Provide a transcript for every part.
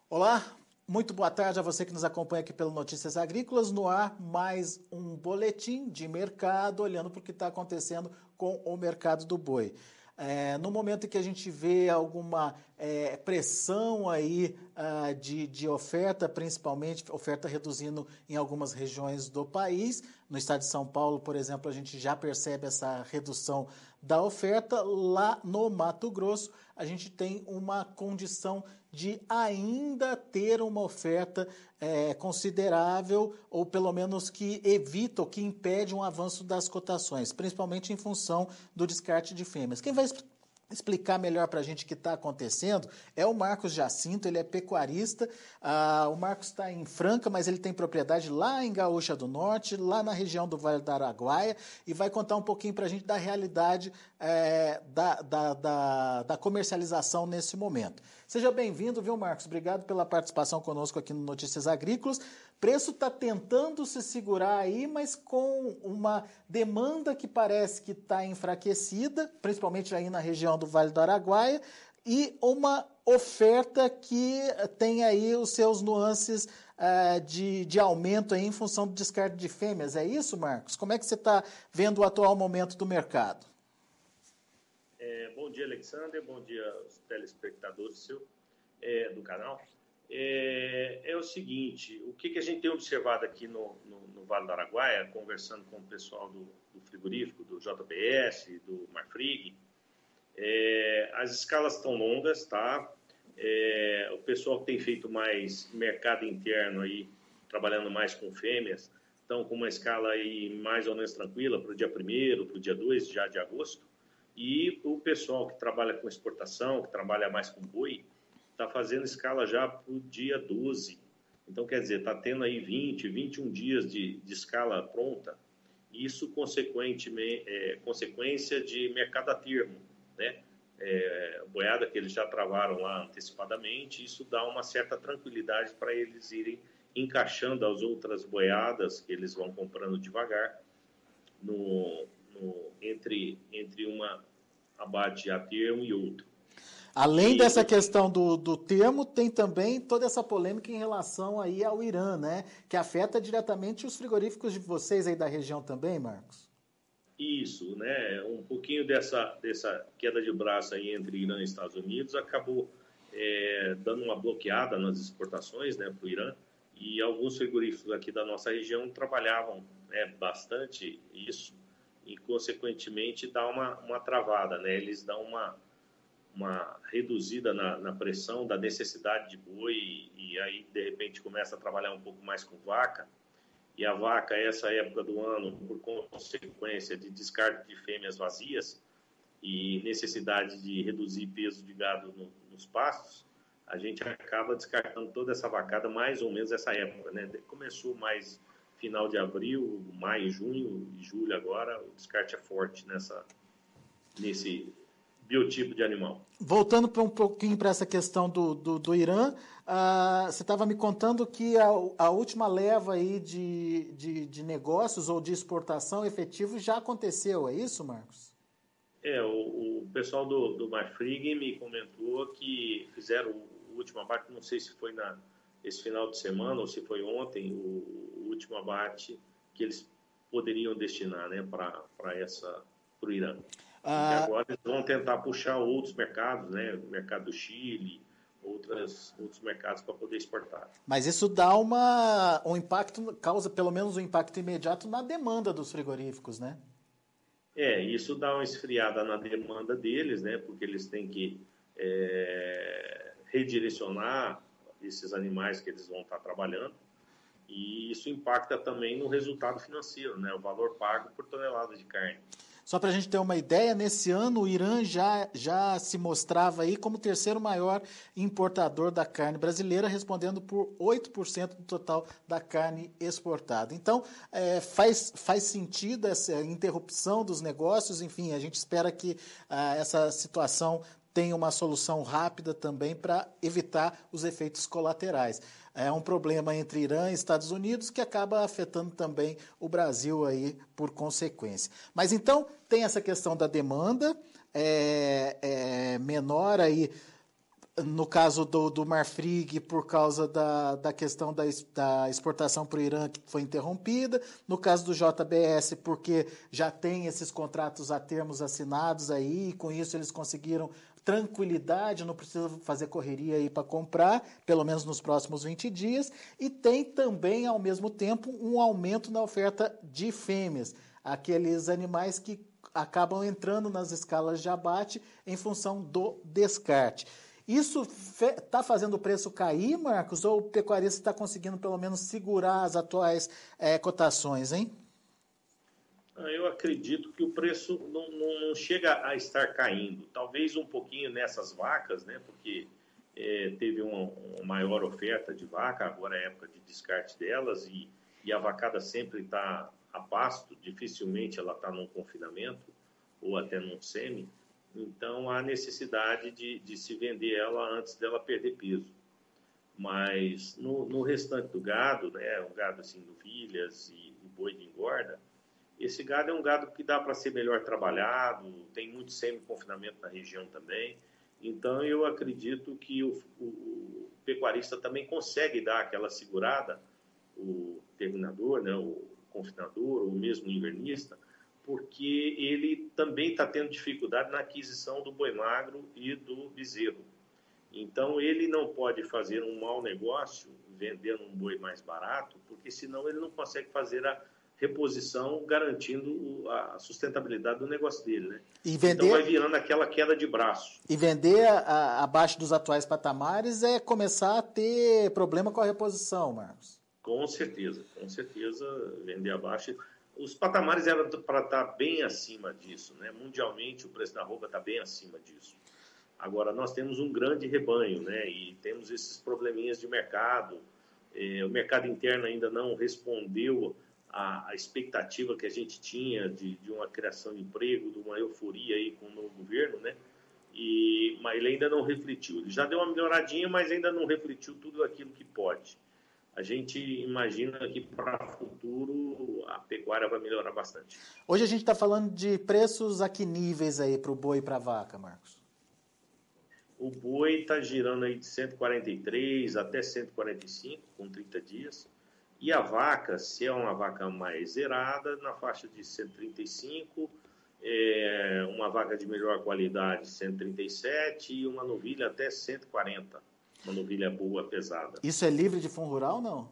Olá, muito boa tarde a você que nos acompanha aqui pelo Notícias Agrícolas. No ar, mais um boletim de mercado, olhando para o que está acontecendo com o mercado do boi. No momento em que a gente vê alguma pressão aí de oferta, principalmente oferta reduzindo em algumas regiões do país, no estado de São Paulo, por exemplo, a gente já percebe essa redução da oferta. Lá no Mato Grosso, a gente tem uma condição de ainda ter uma oferta considerável, ou pelo menos que evita ou que impede um avanço das cotações, principalmente em função do descarte de fêmeas. Quem vai explicar melhor para a gente o que está acontecendo é o Marcos Jacinto. Ele é pecuarista. O Marcos está em Franca, mas ele tem propriedade lá em Gaúcha do Norte, lá na região do Vale do Araguaia, e vai contar um pouquinho para a gente da realidade da comercialização nesse momento. Seja bem-vindo, viu, Marcos? Obrigado pela participação conosco aqui no Notícias Agrícolas. Preço está tentando se segurar aí, mas com uma demanda que parece que está enfraquecida, principalmente aí na região do Vale do Araguaia, e uma oferta que tem aí os seus nuances de aumento aí em função do descarte de fêmeas. É isso, Marcos? Como é que você está vendo o atual momento do mercado? Bom dia, Alexander. Bom dia aos telespectadores do canal. É o seguinte, o que a gente tem observado aqui no Vale do Araguaia, conversando com o pessoal do frigorífico, do JBS, do Marfrig, as escalas estão longas, tá? O pessoal que tem feito mais mercado interno aí, trabalhando mais com fêmeas, estão com uma escala aí mais ou menos tranquila para o dia 1º, para o dia 2 já de agosto. E o pessoal que trabalha com exportação, que trabalha mais com boi, está fazendo escala já para o dia 12. Então, quer dizer, está tendo aí 20, 21 dias de escala pronta. Isso, consequência de mercado a termo, né? Boiada que eles já travaram lá antecipadamente, isso dá uma certa tranquilidade para eles irem encaixando as outras boiadas que eles vão comprando devagar entre uma abate a termo e outro. Além dessa questão do termo, tem também toda essa polêmica em relação aí ao Irã, né? Que afeta diretamente os frigoríficos de vocês aí da região também, Marcos? Isso, né? Um pouquinho dessa queda de braço aí entre Irã e Estados Unidos acabou dando uma bloqueada nas exportações, né, para o Irã. E alguns frigoríficos aqui da nossa região trabalhavam bastante isso e, consequentemente, dá uma travada, né? Eles dão uma reduzida na pressão da necessidade de boi e aí, de repente, começa a trabalhar um pouco mais com vaca. E a vaca, essa época do ano, por consequência de descarte de fêmeas vazias e necessidade de reduzir peso de gado nos pastos, a gente acaba descartando toda essa vacada mais ou menos essa época, né? Começou mais final de abril, maio, junho e julho agora, o descarte é forte nesse biotipo de animal. Voltando um pouquinho para essa questão do Irã, você estava me contando que a última leva aí de negócios ou de exportação efetivo já aconteceu, é isso, Marcos? O pessoal do Marfrig me comentou que fizeram o último abate, não sei se foi esse final de semana ou se foi ontem, o último abate que eles poderiam destinar, né, para o Irã. E agora eles vão tentar puxar outros mercados, né? O mercado do Chile, outros mercados para poder exportar. Mas isso dá um impacto, causa pelo menos um impacto imediato na demanda dos frigoríficos, né? Isso dá uma esfriada na demanda deles, né? Porque eles têm que redirecionar esses animais que eles vão estar trabalhando. E isso impacta também no resultado financeiro, né? O valor pago por tonelada de carne. Só para a gente ter uma ideia, nesse ano o Irã já se mostrava aí como o terceiro maior importador da carne brasileira, respondendo por 8% do total da carne exportada. Então, faz sentido essa interrupção dos negócios. Enfim, a gente espera que essa situação tenha uma solução rápida também para evitar os efeitos colaterais. É um problema entre Irã e Estados Unidos que acaba afetando também o Brasil aí por consequência. Mas então tem essa questão da demanda menor aí No caso do Marfrig, por causa da questão da exportação para o Irã, que foi interrompida. No caso do JBS, porque já tem esses contratos a termos assinados aí, e com isso eles conseguiram tranquilidade, não precisa fazer correria aí para comprar, pelo menos nos próximos 20 dias. E tem também, ao mesmo tempo, um aumento na oferta de fêmeas, aqueles animais que acabam entrando nas escalas de abate em função do descarte. Isso está fazendo o preço cair, Marcos, ou o pecuarista está conseguindo pelo menos segurar as atuais cotações, hein? Eu acredito que o preço não chega a estar caindo. Talvez um pouquinho nessas vacas, né? Porque teve uma maior oferta de vaca, agora é época de descarte delas, e a vacada sempre está a pasto, dificilmente ela está num confinamento ou até num semi. Então, há necessidade de se vender ela antes dela perder peso. Mas no restante do gado, né, o gado assim, novilhas e boi de engorda, esse gado é um gado que dá para ser melhor trabalhado, tem muito semi-confinamento na região também. Então, eu acredito que o pecuarista também consegue dar aquela segurada, o terminador, né, o confinador, ou mesmo o invernista, porque ele também está tendo dificuldade na aquisição do boi magro e do bezerro. Então, ele não pode fazer um mau negócio vendendo um boi mais barato, porque senão ele não consegue fazer a reposição garantindo a sustentabilidade do negócio dele, né? Então vai virando aquela queda de braço. E vender abaixo dos atuais patamares é começar a ter problema com a reposição, Marcos. Com certeza, vender abaixo. Os patamares eram para estar bem acima disso, né? Mundialmente o preço da arroba está bem acima disso. Agora nós temos um grande rebanho, né? E temos esses probleminhas de mercado. O mercado interno ainda não respondeu à expectativa que a gente tinha de uma criação de emprego, de uma euforia aí com o novo governo, né? Mas ele ainda não refletiu. Ele já deu uma melhoradinha, mas ainda não refletiu tudo aquilo que pode. A gente imagina que para o futuro a pecuária vai melhorar bastante. Hoje a gente está falando de preços a que níveis aí para o boi e para a vaca, Marcos? O boi está girando aí de 143 até 145, com 30 dias. E a vaca, se é uma vaca mais zerada, na faixa de 135, uma vaca de melhor qualidade 137 e uma novilha até 140. Uma novilha boa, pesada. Isso é livre de fundo rural ou não?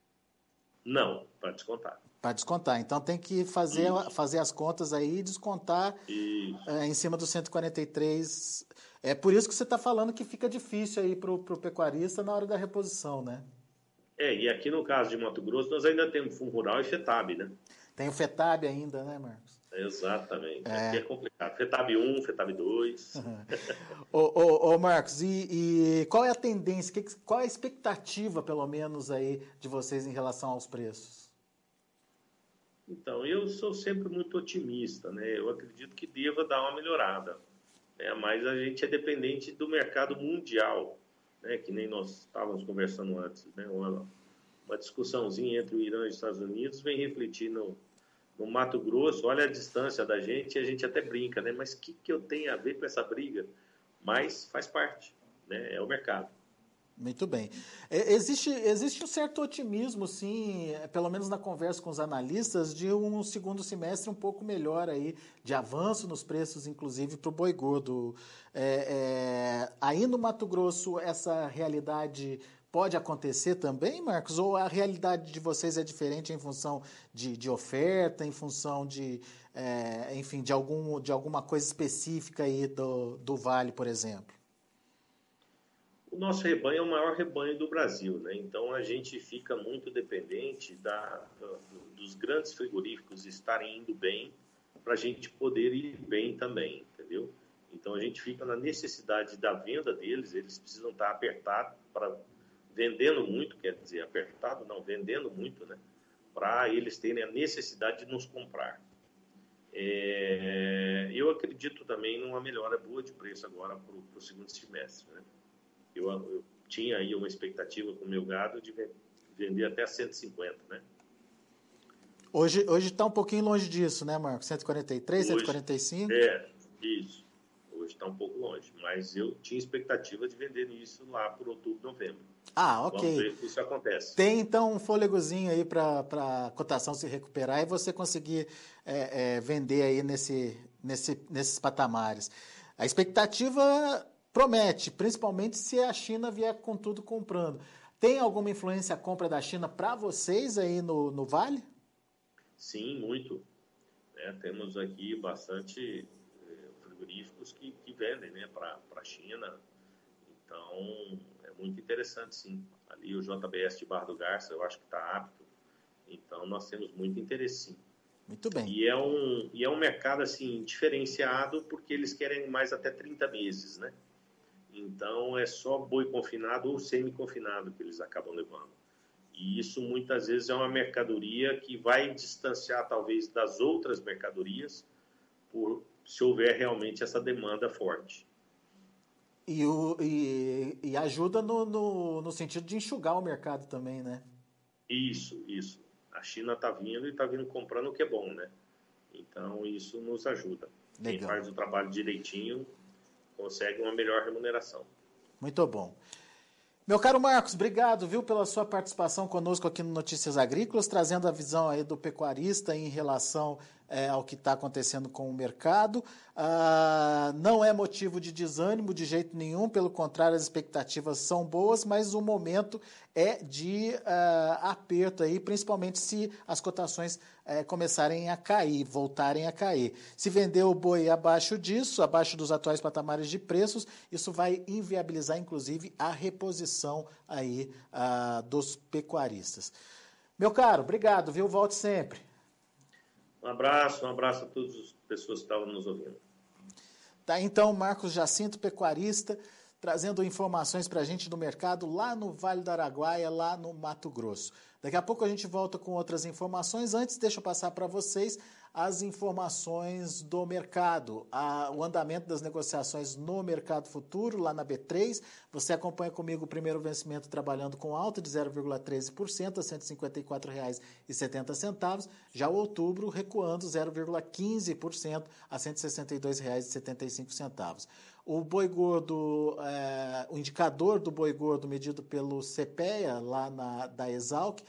Não, para descontar. Para descontar. Então tem que fazer as contas aí e descontar em cima do 143. É por isso que você está falando que fica difícil aí para o pecuarista na hora da reposição, né? E aqui no caso de Mato Grosso nós ainda temos fundo rural e FETAB, né? Tem o FETAB ainda, né, Marcos? Exatamente. Aqui é complicado. FETAB 1, FETAB 2. Ô Marcos, e qual é a tendência, qual é a expectativa, pelo menos, aí de vocês em relação aos preços? Então, eu sou sempre muito otimista, né? Eu acredito que deva dar uma melhorada, né? Mas a gente é dependente do mercado mundial, né? Que nem nós estávamos conversando antes, né? Uma discussãozinha entre o Irã e os Estados Unidos vem refletir no Mato Grosso. Olha a distância da gente e a gente até brinca, né? Mas o que eu tenho a ver com essa briga? Mas faz parte, né? É o mercado. Muito bem. Existe um certo otimismo, sim, pelo menos na conversa com os analistas, de um segundo semestre um pouco melhor aí, de avanço nos preços, inclusive, para o boi gordo. Aí no Mato Grosso, essa realidade pode acontecer também, Marcos? Ou a realidade de vocês é diferente em função de oferta, em função enfim, de alguma coisa específica aí do Vale, por exemplo? O nosso rebanho é o maior rebanho do Brasil, né? Então a gente fica muito dependente dos grandes frigoríficos estarem indo bem para a gente poder ir bem também, entendeu? Então a gente fica na necessidade da venda deles, eles precisam estar apertados vendendo muito, quer dizer, apertado não, vendendo muito, né? Para eles terem a necessidade de nos comprar. Eu acredito também numa melhora boa de preço agora para o segundo semestre, né? Eu tinha aí uma expectativa com o meu gado de vender até 150, né? Hoje está um pouquinho longe disso, né, Marcos? 143, hoje, 145? Isso. Hoje está um pouco longe, mas eu tinha expectativa de vender isso lá por outubro, novembro. Ok. Vamos ver se isso acontece. Tem então um fôlegozinho aí para a cotação se recuperar e você conseguir vender aí nesses patamares. A expectativa promete, principalmente se a China vier com tudo comprando. Tem alguma influência a compra da China para vocês aí no Vale? Sim, muito. Temos aqui bastante frigoríficos que vendem, né, para a China. Então, é muito interessante, sim. Ali o JBS de Barra do Garça, eu acho que está apto. Então, nós temos muito interesse, sim. Muito bem. E é um mercado, assim, diferenciado, porque eles querem mais até 30 meses, né? Então, é só boi confinado ou semi-confinado que eles acabam levando. E isso, muitas vezes, é uma mercadoria que vai distanciar, talvez, das outras mercadorias, se houver realmente essa demanda forte. E ajuda no sentido de enxugar o mercado também, né? Isso. A China está vindo e está vindo comprando o que é bom, né? Então, isso nos ajuda. Legal. Quem faz o trabalho direitinho consegue uma melhor remuneração. Muito bom. Meu caro Marcos, obrigado, viu, pela sua participação conosco aqui no Notícias Agrícolas, trazendo a visão aí do pecuarista em relação ao que está acontecendo com o mercado. Não é motivo de desânimo de jeito nenhum, pelo contrário, as expectativas são boas, mas o momento é de aperto aí, principalmente se as cotações começarem a cair, voltarem a cair. Se vender o boi abaixo disso, abaixo dos atuais patamares de preços, isso vai inviabilizar, inclusive, a reposição aí dos pecuaristas. Meu caro, obrigado, viu? Volte sempre. Um abraço a todas as pessoas que estavam nos ouvindo. Tá, então, Marcos Jacinto, pecuarista, trazendo informações para a gente do mercado lá no Vale do Araguaia, lá no Mato Grosso. Daqui a pouco a gente volta com outras informações. Antes, deixa eu passar para vocês as informações do mercado, o andamento das negociações no mercado futuro, lá na B3. Você acompanha comigo o primeiro vencimento trabalhando com alta de 0,13% a R$ 154,70. Já o outubro recuando 0,15% a R$ 162,75. O boi gordo, o indicador do boi gordo medido pelo CPEA, lá da Exalc, R$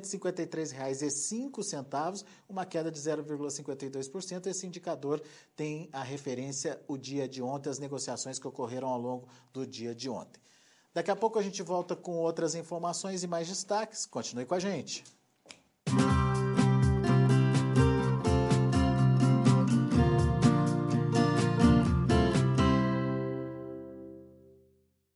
153,05, uma queda de 0,52%. Esse indicador tem a referência o dia de ontem, as negociações que ocorreram ao longo do dia de ontem. Daqui a pouco a gente volta com outras informações e mais destaques. Continue com a gente.